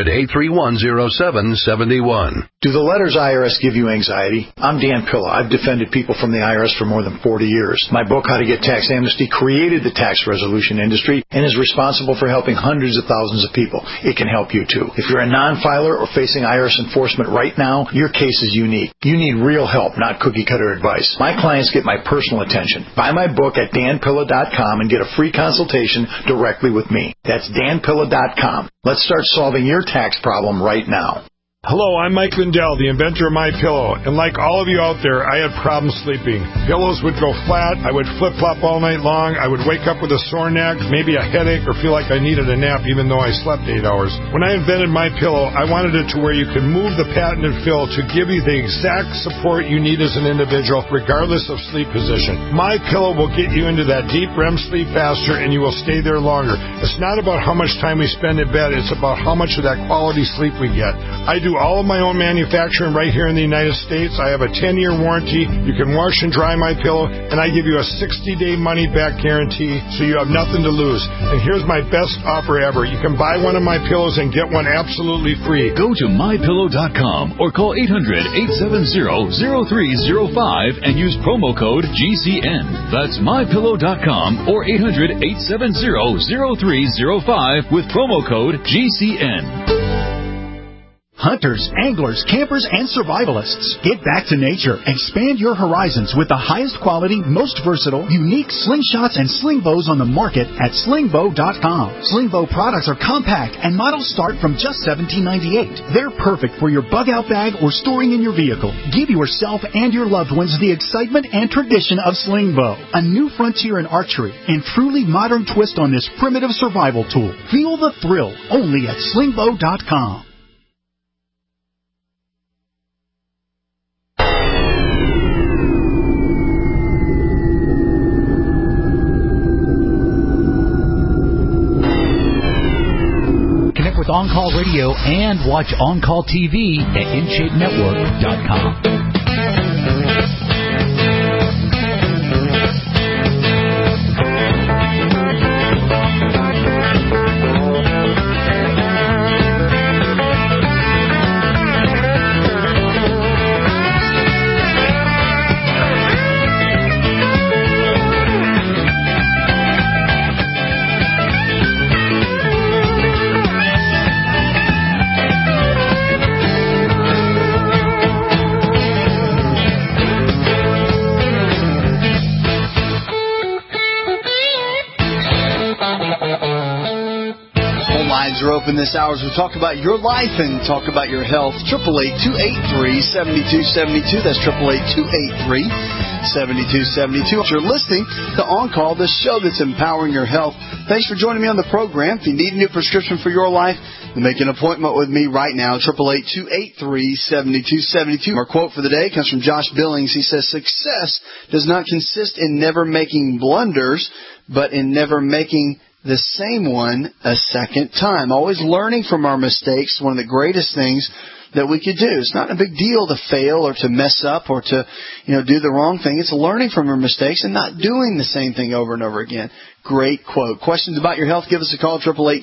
800-831-0771. Do the letters IRS give you anxiety? I'm Dan Pilla. I've defended people from the IRS for more than 40 years. My book, How to Get Tax Amnesty, created the tax resolution industry and is responsible for helping hundreds of thousands of people. It can help you too. If you're a non-filer or facing IRS enforcement right now, your case is unique. You need real help, not cookie-cutter advice. My clients get my personal attention. Buy my book at danpilla.com and get a free consultation directly with me. That's danpilla.com. Let's start solving your tax problem right now. Hello, I'm Mike Lindell, the inventor of MyPillow, and like all of you out there, I had problems sleeping. Pillows would go flat, I would flip-flop all night long, I would wake up with a sore neck, maybe a headache, or feel like I needed a nap even though I slept 8 hours. When I invented MyPillow, I wanted it to where you could move the patented fill to give you the exact support you need as an individual, regardless of sleep position. MyPillow will get you into that deep REM sleep faster, and you will stay there longer. It's not about how much time we spend in bed, it's about how much of that quality sleep we get. I do do all of my own manufacturing right here in the United States. I have a 10-year warranty. You can wash and dry my pillow, and I give you a 60-day money-back guarantee, so you have nothing to lose. And here's my best offer ever. You can buy one of my pillows and get one absolutely free. Go to mypillow.com or call 800-870-0305 and use promo code GCN. That's mypillow.com or 800-870-0305 with promo code GCN. Hunters, anglers, campers, and survivalists. Get back to nature. Expand your horizons with the highest quality, most versatile, unique slingshots and sling bows on the market at slingbow.com. Slingbow products are compact and models start from just $17.98. They're perfect for your bug out bag or storing in your vehicle. Give yourself and your loved ones the excitement and tradition of Slingbow, a new frontier in archery and truly modern twist on this primitive survival tool. Feel the thrill only at slingbow.com. With On Call Radio and watch On Call TV at InShapeNetwork.com. Are open this hour as we talk about your life and talk about your health. 888-283-7272. That's 888-283-7272. If you're listening to On Call, the show that's empowering your health. Thanks for joining me on the program. If you need a new prescription for your life, then make an appointment with me right now. 888-283-7272. Our quote for the day comes from Josh Billings. He says, "Success does not consist in never making blunders, but in never making the same one a second time." Always learning from our mistakes, one of the greatest things that we could do. It's not a big deal to fail or to mess up or to, do the wrong thing. It's learning from our mistakes and not doing the same thing over and over again. Great quote. Questions about your health, give us a call,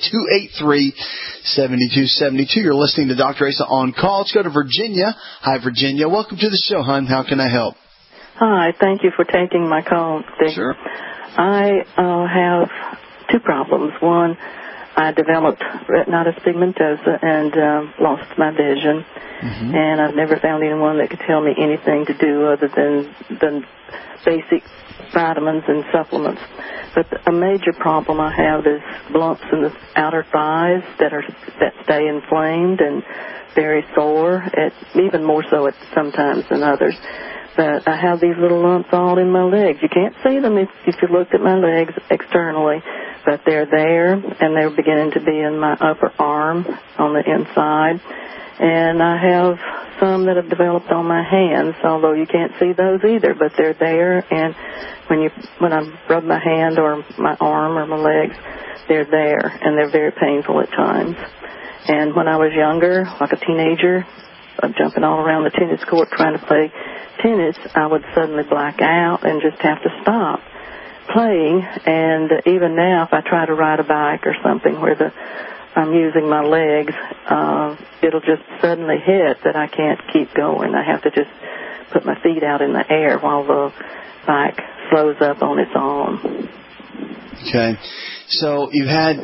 888-283-7272. You're listening to Dr. Asa On Call. Let's go to Virginia. Hi, Virginia. Welcome to the show, hon. How can I help? Hi. Thank you for taking my call, Dick. Sure. I have two problems. One, I developed retinitis pigmentosa and lost my vision. Mm-hmm. And I've never found anyone that could tell me anything to do other than basic vitamins and supplements. But a major problem I have is lumps in the outer thighs that stay inflamed and very sore, even more so sometimes than others. But I have these little lumps all in my legs. You can't see them if you looked at my legs externally, but they're there, and they're beginning to be in my upper arm on the inside. And I have some that have developed on my hands, although you can't see those either, but they're there. And when I rub my hand or my arm or my legs, they're there, and they're very painful at times. And when I was younger, like a teenager, jumping all around the tennis court trying to play tennis, I would suddenly black out and just have to stop playing. And even now, if I try to ride a bike or something where I'm using my legs, it'll just suddenly hit that I can't keep going. I have to just put my feet out in the air while the bike slows up on its own. Okay. So you've had,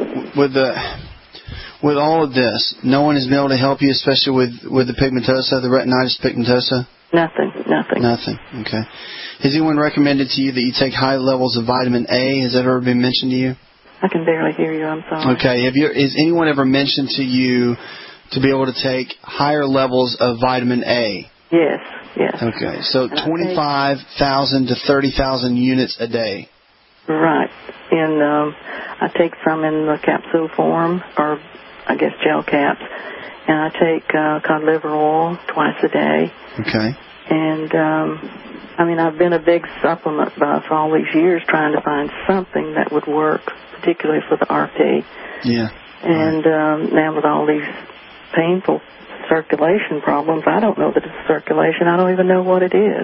with all of this, no one has been able to help you, especially with the pigmentosa, the retinitis pigmentosa? Nothing. Okay. Has anyone recommended to you that you take high levels of vitamin A? Has that ever been mentioned to you? I can barely hear you. I'm sorry. Okay. Has anyone ever mentioned to you to be able to take higher levels of vitamin A? Yes. Okay. So 25,000 to 30,000 units a day. Right. And I take some in the capsule form, or I guess gel caps. And I take cod liver oil twice a day. Okay. And, I've been a big supplement buff all these years trying to find something that would work, particularly for the RP. Yeah. And now with all these painful circulation problems. I don't know that it's circulation. I don't even know what it is.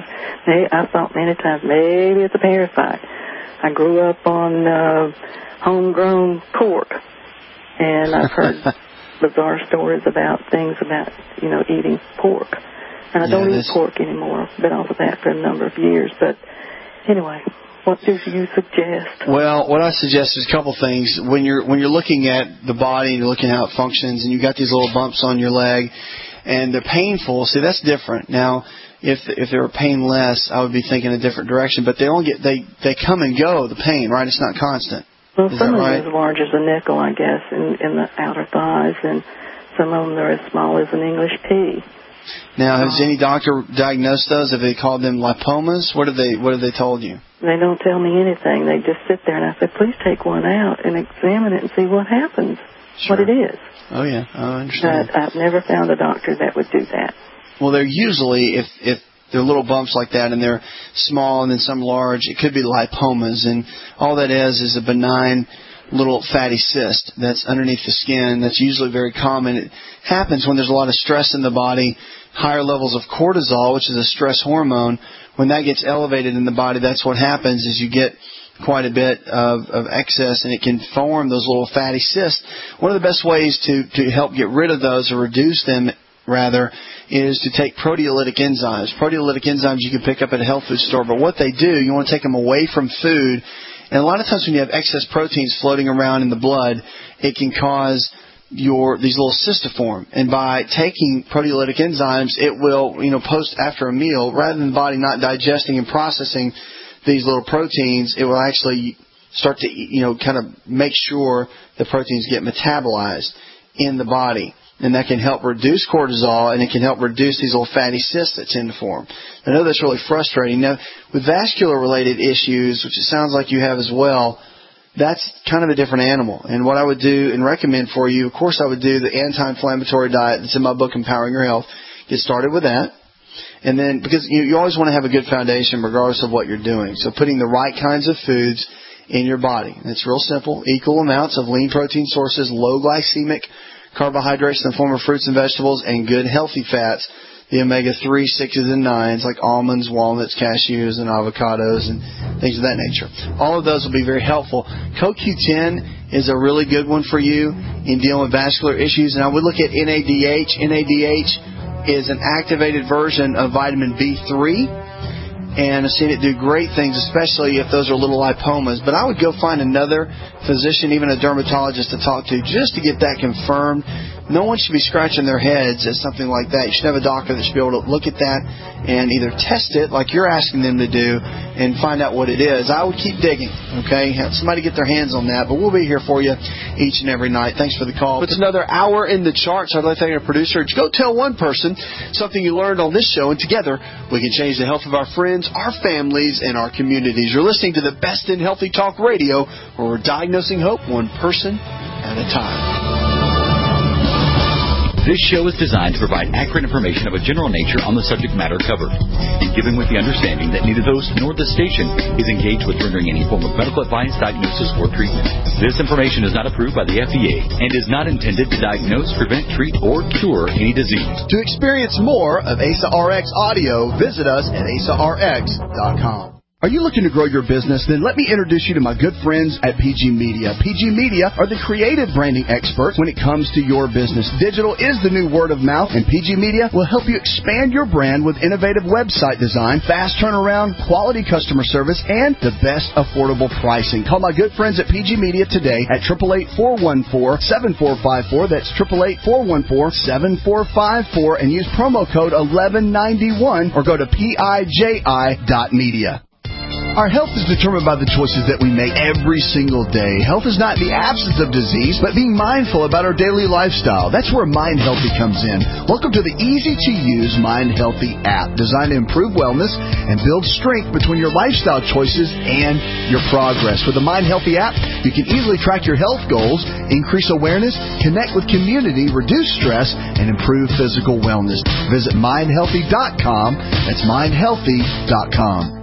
I thought many times maybe it's a parasite. I grew up on homegrown pork, and I've heard bizarre stories about things about, eating pork. And I don't eat pork anymore. I've been off of that for a number of years. But anyway, what do you suggest? Well, what I suggest is a couple things. When you're looking at the body and you're looking at how it functions, and you got these little bumps on your leg, and they're painful. See, that's different. Now, if they were painless, I would be thinking a different direction. But they come and go, the pain, right? It's not constant. Well, some of them are as large as a nickel, I guess, in the outer thighs, and some of them are as small as an English pea. Now, has any doctor diagnosed those? Have they called them lipomas? What have they told you? They don't tell me anything. They just sit there, and I say, please take one out and examine it and see what happens, what it is. Oh, yeah, I understand. But I've never found a doctor that would do that. Well, they're usually, if they're little bumps like that and they're small and then some large, it could be lipomas. And all that is a benign little fatty cyst that's underneath the skin. That's usually very common. It happens when there's a lot of stress in the body, higher levels of cortisol, which is a stress hormone. When that gets elevated in the body, that's what happens is you get quite a bit of excess, and it can form those little fatty cysts. One of the best ways to help get rid of those or reduce them, rather, is to take proteolytic enzymes. Proteolytic enzymes you can pick up at a health food store, but what they do, you want to take them away from food. And a lot of times when you have excess proteins floating around in the blood, it can cause these little cysts to form. And by taking proteolytic enzymes, it will, post after a meal, rather than the body not digesting and processing these little proteins, it will actually start to, kind of make sure the proteins get metabolized in the body. And that can help reduce cortisol, and it can help reduce these little fatty cysts that tend to form. I know that's really frustrating. Now, with vascular-related issues, which it sounds like you have as well, that's kind of a different animal. And what I would do and recommend for you, of course, I would do the anti-inflammatory diet that's in my book, Empowering Your Health. Get started with that. And then, because you always want to have a good foundation regardless of what you're doing. So putting the right kinds of foods in your body. And it's real simple. Equal amounts of lean protein sources, low glycemic carbohydrates in the form of fruits and vegetables, and good healthy fats, the omega-3, 6s, and 9s, like almonds, walnuts, cashews, and avocados, and things of that nature. All of those will be very helpful. CoQ10 is a really good one for you in dealing with vascular issues, and I would look at NADH. NADH is an activated version of vitamin B3, and I've seen it do great things, especially if those are little lipomas. But I would go find another physician, even a dermatologist, to talk to just to get that confirmed. No one should be scratching their heads at something like that. You should have a doctor that should be able to look at that and either test it, like you're asking them to do, and find out what it is. I would keep digging, okay? Have somebody get their hands on that. But we'll be here for you each and every night. Thanks for the call. It's another hour in the charts. I'd like to thank our producer. Go tell one person something you learned on this show, and together we can change the health of our friends, our families, and our communities. You're listening to the best in healthy talk radio, where we're diagnosing hope one person at a time. This show is designed to provide accurate information of a general nature on the subject matter covered, and given with the understanding that neither the host nor the station is engaged with rendering any form of medical advice, diagnosis, or treatment. This information is not approved by the FDA and is not intended to diagnose, prevent, treat, or cure any disease. To experience more of ASA RX audio, visit us at asarx.com. Are you looking to grow your business? Then let me introduce you to my good friends at PG Media. PG Media are the creative branding experts when it comes to your business. Digital is the new word of mouth, and PG Media will help you expand your brand with innovative website design, fast turnaround, quality customer service, and the best affordable pricing. Call my good friends at PG Media today at 888-414-7454. That's 888-414-7454, and use promo code 1191 or go to piji.media. Our health is determined by the choices that we make every single day. Health is not the absence of disease, but being mindful about our daily lifestyle. That's where Mind Healthy comes in. Welcome to the easy-to-use Mind Healthy app, designed to improve wellness and build strength between your lifestyle choices and your progress. With the Mind Healthy app, you can easily track your health goals, increase awareness, connect with community, reduce stress, and improve physical wellness. Visit mindhealthy.com. That's mindhealthy.com.